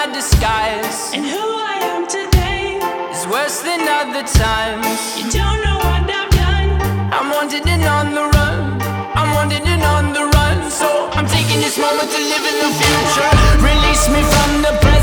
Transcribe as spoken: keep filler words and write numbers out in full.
my disguise, And who I am today is worse than other times. You don't know what I've done. I'm wanted and on the run, I'm wanted and on the run. So I'm taking this moment to live in the future. Release me